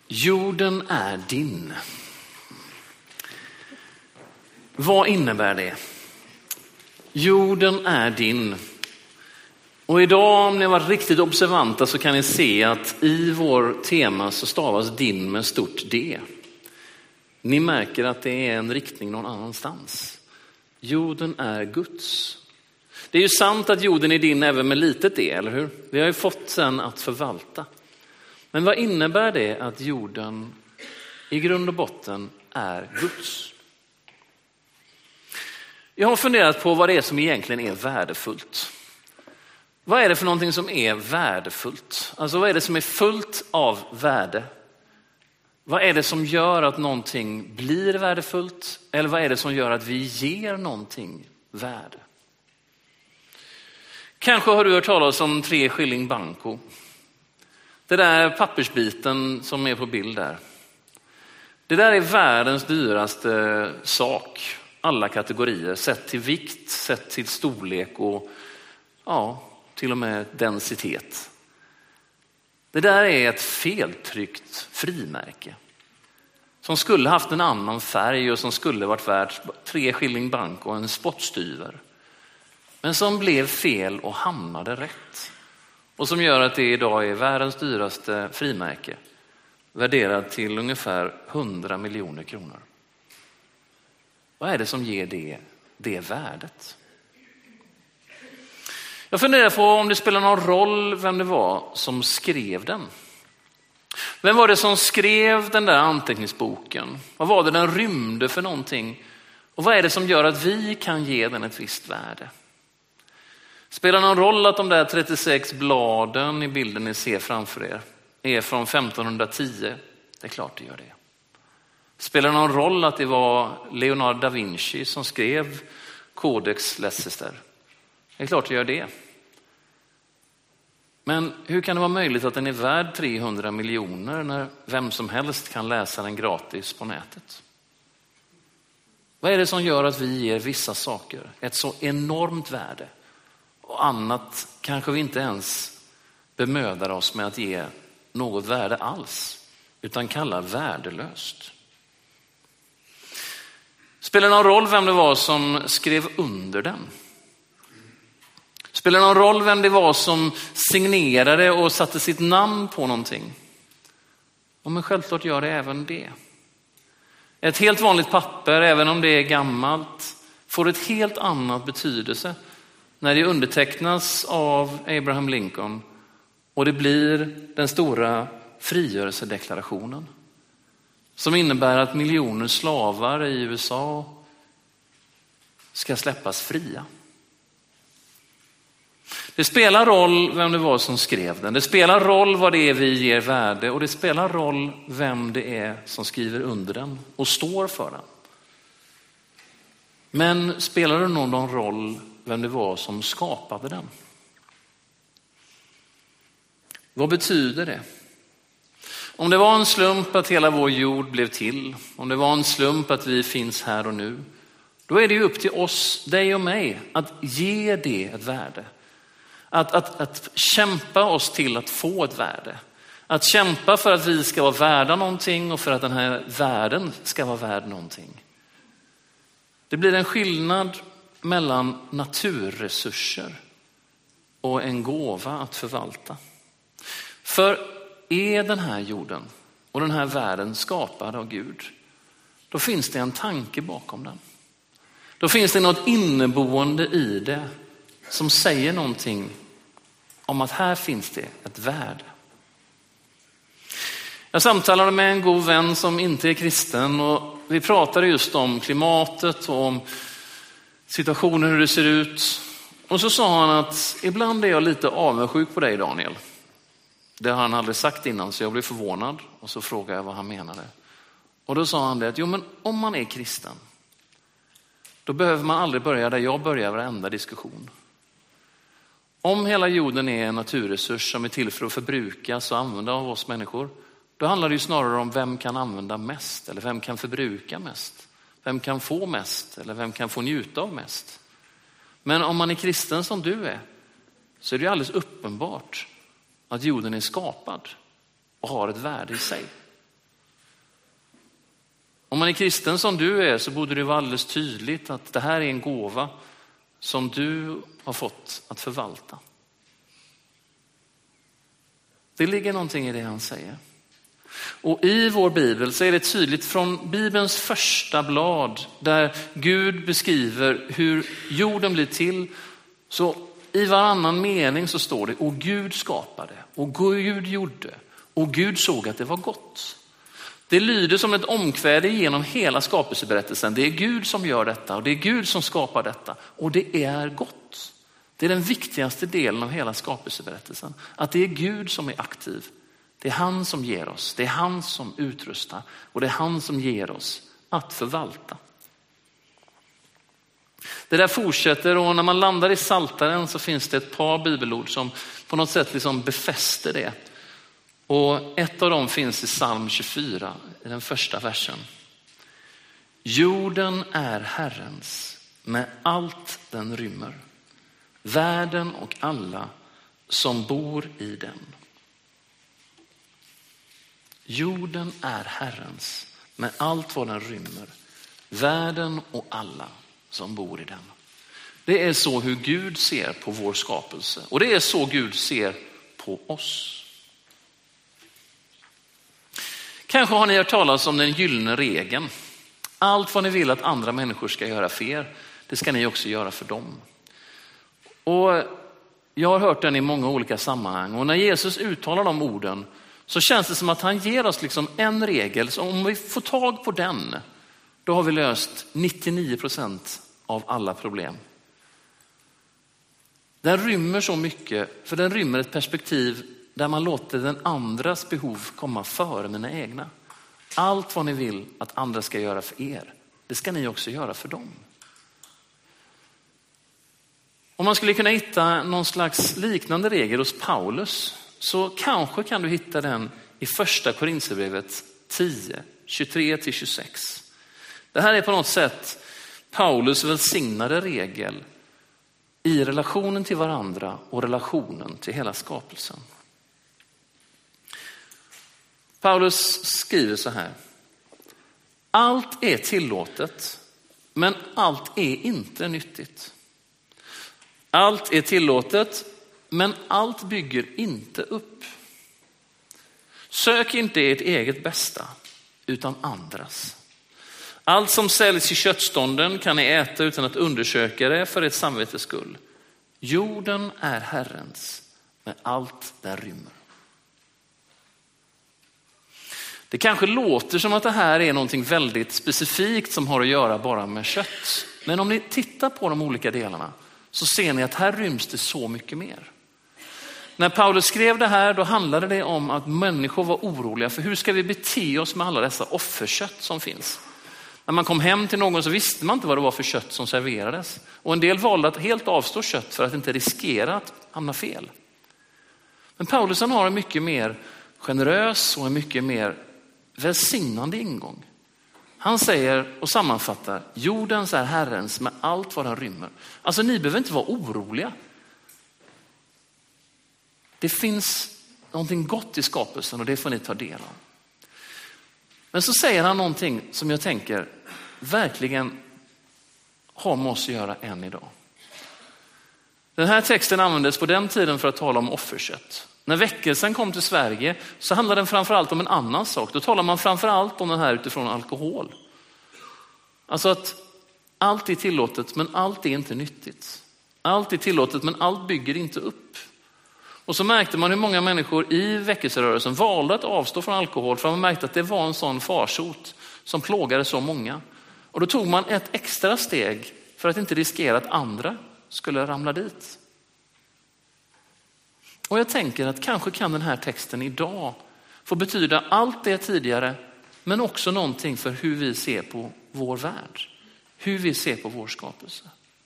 Jorden är din. Vad innebär det? Jorden är din. Och idag, om ni har varit riktigt observanta, så kan ni se att i vår tema så stavas din med stort D. Ni märker att det är en riktning någon annanstans. Jorden är Guds. Det är ju sant att jorden är din även med litet D, eller hur? Vi har ju fått sen att förvalta. Men vad innebär det att jorden i grund och botten är Guds? Jag har funderat på vad det är som egentligen är värdefullt. Vad är det för någonting som är värdefullt? Alltså vad är det som är fullt av värde? Vad är det som gör att någonting blir värdefullt? Eller vad är det som gör att vi ger någonting värde? Kanske har du hört talas om 3 skilling banco. Det där pappersbiten som är på bild där. Det där är världens dyraste sak. Alla kategorier, sett till vikt, sett till storlek och till och med densitet. Det där är ett feltryckt frimärke som skulle haft en annan färg och som skulle varit värt 3 skilling banco och en spottstyver. Men som blev fel och hamnade rätt. Och som gör att det idag är världens dyraste frimärke. Värderad till ungefär 100 miljoner kronor. Vad är det som ger det värdet? Jag funderar på om det spelar någon roll vem det var som skrev den. Vem var det som skrev den där anteckningsboken? Vad var det den rymde för någonting? Och vad är det som gör att vi kan ge den ett visst värde? Spelar någon roll att de där 36 bladen i bilden ni ser framför er är från 1510? Det är klart det gör det. Spelar någon roll att det var Leonardo da Vinci som skrev Codex Leicester? Det är klart det gör det. Men hur kan det vara möjligt att den är värd 300 miljoner när vem som helst kan läsa den gratis på nätet? Vad är det som gör att vi ger vissa saker ett så enormt värde och annat kanske vi inte ens bemödar oss med att ge något värde alls utan kallar värdelöst? Spelar det någon roll vem det var som skrev under den? Spelar det någon roll vem det var som signerade och satte sitt namn på någonting? Ja, men självklart gör det även det. Ett helt vanligt papper, även om det är gammalt, får ett helt annat betydelse när det undertecknas av Abraham Lincoln och det blir den stora frigörelsedeklarationen. Som innebär att miljoner slavar i USA ska släppas fria. Det spelar roll vem det var som skrev den. Det spelar roll vad det är vi ger värde. Och det spelar roll vem det är som skriver under den och står för den. Men spelar det någon roll vem det var som skapade den? Vad betyder det? Om det var en slump att hela vår jord blev till, om det var en slump att vi finns här och nu, då är det ju upp till oss, dig och mig, att ge det ett värde. Att kämpa oss till att få ett värde. Att kämpa för att vi ska vara värda någonting och för att den här världen ska vara värd någonting. Det blir en skillnad mellan naturresurser och en gåva att förvalta. För är den här jorden och den här världen skapad av Gud, då finns det en tanke bakom den. Då finns det något inneboende i det som säger någonting om att här finns det ett värde. Jag samtalade med en god vän som inte är kristen och vi pratade just om klimatet och om situationen, hur det ser ut. Och så sa han att ibland är jag lite avundsjuk på dig, Daniel. Det har han aldrig sagt innan så jag blev förvånad och så frågade jag vad han menade. Och då sa han det att men om man är kristen då behöver man aldrig börja där jag börjar varenda diskussion. Om hela jorden är en naturresurs som är till för att förbrukas och använda av oss människor, då handlar det ju snarare om vem kan använda mest eller vem kan förbruka mest. Vem kan få mest eller vem kan få njuta av mest. Men om man är kristen som du är så är det ju alldeles uppenbart att jorden är skapad och har ett värde i sig. Om man är kristen som du är så borde det vara alldeles tydligt att det här är en gåva som du har fått att förvalta. Det ligger någonting i det han säger. Och i vår bibel så är det tydligt från Bibelns första blad där Gud beskriver hur jorden blir till. Så i varannan mening så står det: och Gud skapade, och Gud gjorde, och Gud såg att det var gott. Det lyder som ett omkväde genom hela skapelseberättelsen. Det är Gud som gör detta och det är Gud som skapar detta och det är gott. Det är den viktigaste delen av hela skapelseberättelsen. Att det är Gud som är aktiv. Det är han som ger oss, det är han som utrustar och det är han som ger oss att förvalta. Det där fortsätter, och när man landar i Psaltaren så finns det ett par bibelord som på något sätt liksom befäster det. Och ett av dem finns i psalm 24 i den första versen. Jorden är Herrens med allt den rymmer. Världen och alla som bor i den. Jorden är Herrens med allt vad den rymmer. Världen och alla som bor i den. Det är så hur Gud ser på vår skapelse. Och det är så Gud ser på oss. Kanske har ni hört talas om den gyllene regeln. Allt vad ni vill att andra människor ska göra för er, det ska ni också göra för dem. Och jag har hört den i många olika sammanhang. Och när Jesus uttalar de orden så känns det som att han ger oss liksom en regel. Så om vi får tag på den, då har vi löst 99% av alla problem. Den rymmer så mycket, för den rymmer ett perspektiv där man låter den andras behov komma före mina egna. Allt vad ni vill att andra ska göra för er, det ska ni också göra för dem. Om man skulle kunna hitta någon slags liknande regel hos Paulus, så kanske kan du hitta den i första Korinthierbrevet 10, 23-26. Det här är på något sätt Paulus välsignade regel i relationen till varandra och relationen till hela skapelsen. Paulus skriver så här: allt är tillåtet, men allt är inte nyttigt. Allt är tillåtet, men allt bygger inte upp. Sök inte ert eget bästa, utan andras. Allt som säljs i köttstånden kan ni äta utan att undersöka det för ert samvetes skull. Jorden är Herrens med allt där rymmer. Det kanske låter som att det här är någonting väldigt specifikt som har att göra bara med kött. Men om ni tittar på de olika delarna så ser ni att här ryms det så mycket mer. När Paulus skrev det här, då handlade det om att människor var oroliga för hur ska vi bete oss med alla dessa offerkött som finns. När man kom hem till någon så visste man inte vad det var för kött som serverades. Och en del valde att helt avstå kött för att inte riskera att hamna fel. Men Paulus har en mycket mer generös och en mycket mer välsignande ingång. Han säger och sammanfattar: jordens är Herrens med allt vad den rymmer. Alltså ni behöver inte vara oroliga. Det finns någonting gott i skapelsen och det får ni ta del av. Men så säger han någonting som jag tänker verkligen har med oss att göra än idag. Den här texten användes på den tiden för att tala om offerkött. När väckelsen kom till Sverige så handlade den framförallt om en annan sak. Då talar man framförallt om den här utifrån alkohol. Alltså att allt är tillåtet men allt är inte nyttigt. Allt är tillåtet men allt bygger inte upp. Och så märkte man hur många människor i väckelserörelsen valde att avstå från alkohol för man märkte att det var en sån farsot som plågade så många. Och då tog man ett extra steg för att inte riskera att andra skulle ramla dit. Och jag tänker att kanske kan den här texten idag få betyda allt det tidigare, men också någonting för hur vi ser på vår värld. Hur vi ser på vår skapelse.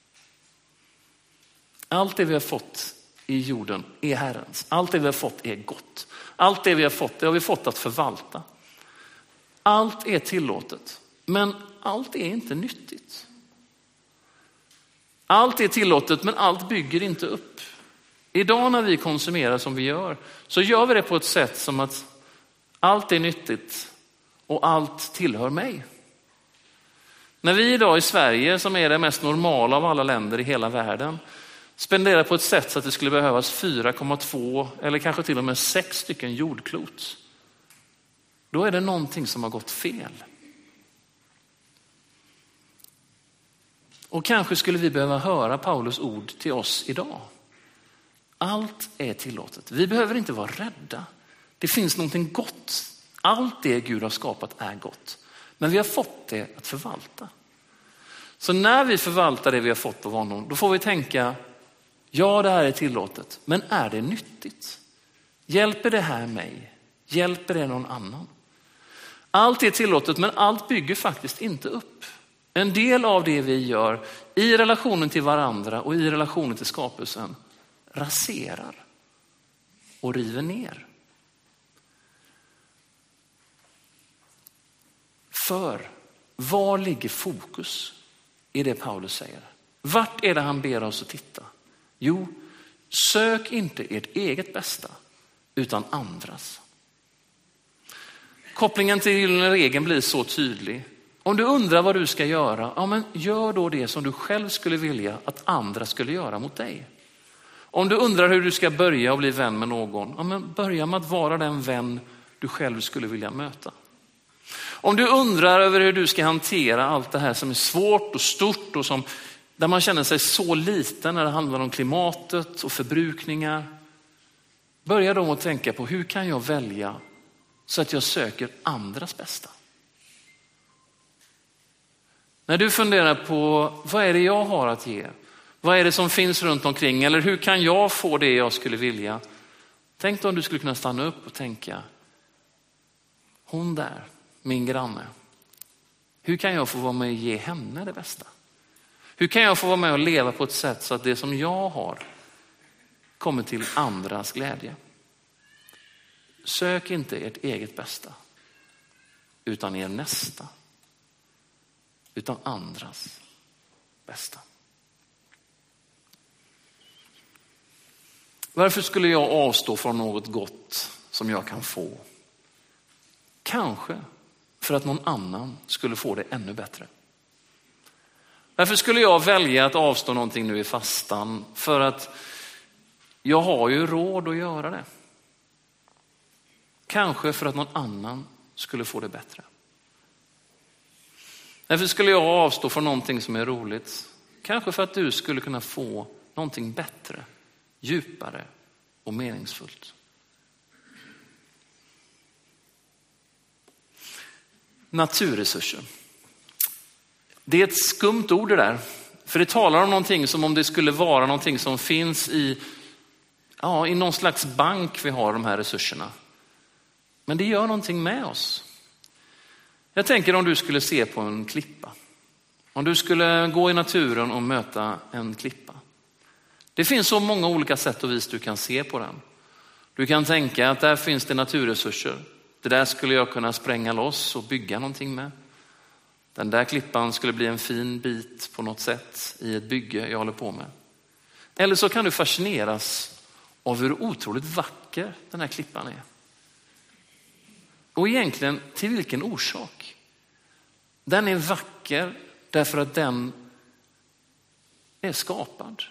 Allt det vi har fått i jorden är Herrens. Allt det vi har fått är gott. Allt det vi har fått, det har vi fått att förvalta. Allt är tillåtet, men allt är inte nyttigt. Allt är tillåtet, men allt bygger inte upp. Idag när vi konsumerar som vi gör, så gör vi det på ett sätt som att allt är nyttigt och allt tillhör mig. När vi idag i Sverige, som är det mest normala av alla länder i hela världen, spenderar på ett sätt så att det skulle behövas 4,2 eller kanske till och med 6 stycken jordklot, då är det någonting som har gått fel. Och kanske skulle vi behöva höra Paulus ord till oss idag. Allt är tillåtet. Vi behöver inte vara rädda. Det finns någonting gott. Allt det Gud har skapat är gott. Men vi har fått det att förvalta. Så när vi förvaltar det vi har fått av honom, då får vi tänka, ja, det här är tillåtet. Men är det nyttigt? Hjälper det här mig? Hjälper det någon annan? Allt är tillåtet, men allt bygger faktiskt inte upp. En del av det vi gör i relationen till varandra och i relationen till skapelsen raserar och river ner. För var ligger fokus i det Paulus säger? Vart är det han ber oss att titta? Jo, sök inte ert eget bästa utan andras. Kopplingen till gyllene regeln blir så tydlig. Om du undrar vad du ska göra, ja, men gör då det som du själv skulle vilja att andra skulle göra mot dig. Om du undrar hur du ska börja och bli vän med någon, ja, men börja med att vara den vän du själv skulle vilja möta. Om du undrar över hur du ska hantera allt det här som är svårt och stort och där man känner sig så liten när det handlar om klimatet och förbrukningar, börja då att tänka på hur kan jag välja så att jag söker andras bästa. När du funderar på vad är det jag har att ge? Vad är det som finns runt omkring? Eller hur kan jag få det jag skulle vilja? Tänk då om du skulle kunna stanna upp och tänka, hon där, min granne. Hur kan jag få vara med och ge henne det bästa? Hur kan jag få vara med och leva på ett sätt så att det som jag har kommer till andras glädje? Sök inte ert eget bästa utan er nästa. Utan andras bästa. Varför skulle jag avstå från något gott som jag kan få? Kanske för att någon annan skulle få det ännu bättre. Varför skulle jag välja att avstå någonting nu i fastan? För att jag har ju råd att göra det. Kanske för att någon annan skulle få det bättre. Därför skulle jag avstå från någonting som är roligt. Kanske för att du skulle kunna få någonting bättre, djupare och meningsfullt. Naturresurser. Det är ett skumt ord det där. För det talar om någonting som om det skulle vara någonting som finns i någon slags bank vi har de här resurserna. Men det gör någonting med oss. Jag tänker om du skulle se på en klippa. Om du skulle gå i naturen och möta en klippa. Det finns så många olika sätt och vis du kan se på den. Du kan tänka att där finns det naturresurser. Det där skulle jag kunna spränga loss och bygga någonting med. Den där klippan skulle bli en fin bit på något sätt i ett bygge jag håller på med. Eller så kan du fascineras av hur otroligt vacker den här klippan är. Och egentligen till vilken orsak? Den är vacker därför att den är skapad.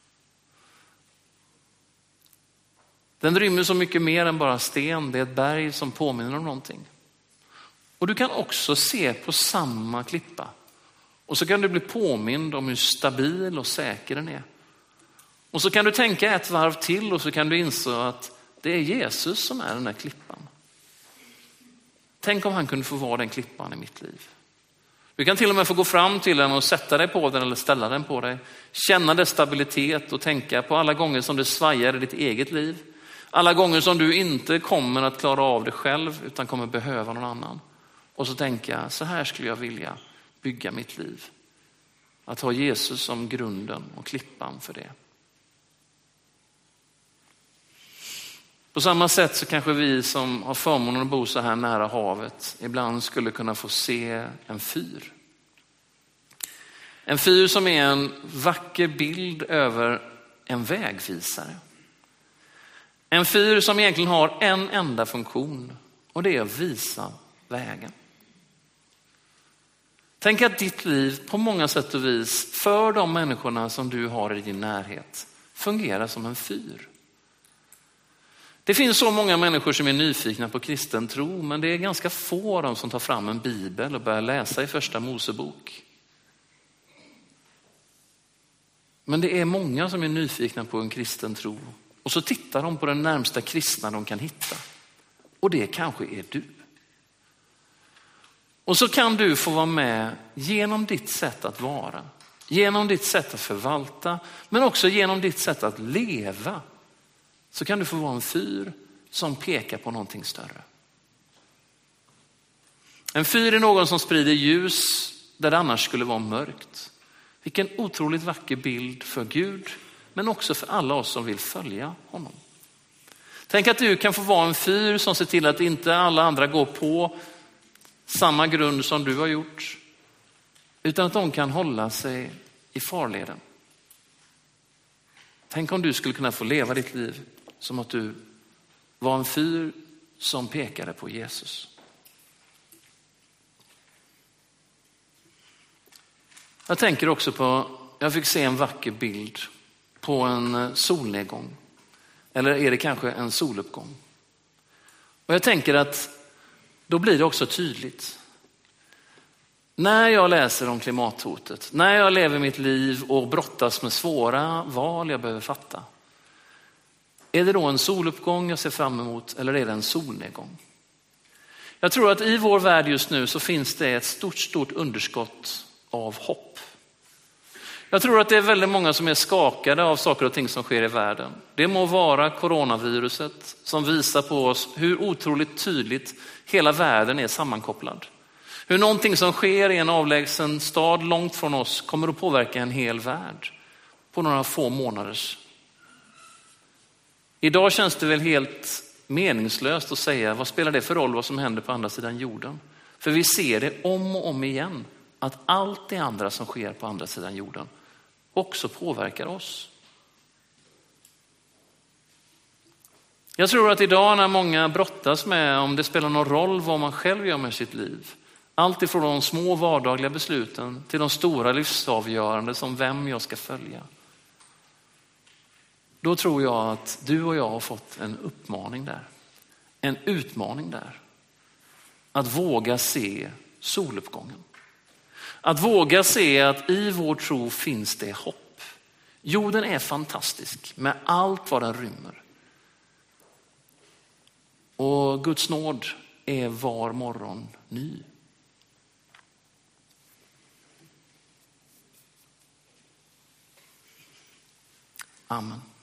Den rymmer så mycket mer än bara sten. Det är ett berg som påminner om någonting. Och du kan också se på samma klippa. Och så kan du bli påmind om hur stabil och säker den är. Och så kan du tänka ett varv till och så kan du inse att det är Jesus som är den här klippan. Tänk om han kunde få vara den klippan i mitt liv. Du kan till och med få gå fram till den och sätta dig på den eller ställa den på dig. Känna dess stabilitet och tänka på alla gånger som det svajar i ditt eget liv. Alla gånger som du inte kommer att klara av det själv utan kommer behöva någon annan. Och så tänka, så här skulle jag vilja bygga mitt liv. Att ha Jesus som grunden och klippan för det. På samma sätt så kanske vi som har förmånen att bo så här nära havet ibland skulle kunna få se en fyr. En fyr som är en vacker bild över en vägvisare. En fyr som egentligen har en enda funktion och det är att visa vägen. Tänk att ditt liv på många sätt och vis för de människorna som du har i din närhet fungerar som en fyr. Det finns så många människor som är nyfikna på kristen tro, men det är ganska få av dem som tar fram en bibel och börjar läsa i första Mosebok. Men det är många som är nyfikna på en kristen tro och så tittar de på den närmsta kristna de kan hitta. Och det kanske är du. Och så kan du få vara med genom ditt sätt att vara, genom ditt sätt att förvalta, men också genom ditt sätt att leva. Så kan du få vara en fyr som pekar på någonting större. En fyr är någon som sprider ljus där det annars skulle vara mörkt. Vilken otroligt vacker bild för Gud, men också för alla oss som vill följa honom. Tänk att du kan få vara en fyr som ser till att inte alla andra går på samma grund som du har gjort, utan att de kan hålla sig i farleden. Tänk om du skulle kunna få leva ditt liv som att du var en fyr som pekade på Jesus. Jag tänker också på, jag fick se en vacker bild på en solnedgång. Eller är det kanske en soluppgång? Och jag tänker att då blir det också tydligt. När jag läser om klimathotet, när jag lever mitt liv och brottas med svåra val jag behöver fatta. Är det då en soluppgång jag ser fram emot eller är det en solnedgång? Jag tror att i vår värld just nu så finns det ett stort underskott av hopp. Jag tror att det är väldigt många som är skakade av saker och ting som sker i världen. Det må vara coronaviruset som visar på oss hur otroligt tydligt hela världen är sammankopplad. Hur någonting som sker i en avlägsen stad långt från oss kommer att påverka en hel värld på några få månaders. Idag känns det väl helt meningslöst att säga vad spelar det för roll vad som händer på andra sidan jorden. För vi ser det om och om igen att allt det andra som sker på andra sidan jorden också påverkar oss. Jag tror att idag när många brottas med om det spelar någon roll vad man själv gör med sitt liv. Allt ifrån de små vardagliga besluten till de stora livsavgörande som vem jag ska följa. Då tror jag att du och jag har fått en uppmaning där. En utmaning där. Att våga se soluppgången. Att våga se att i vår tro finns det hopp. Jorden är fantastisk med allt vad den rymmer. Och Guds nåd är var morgon ny. Amen.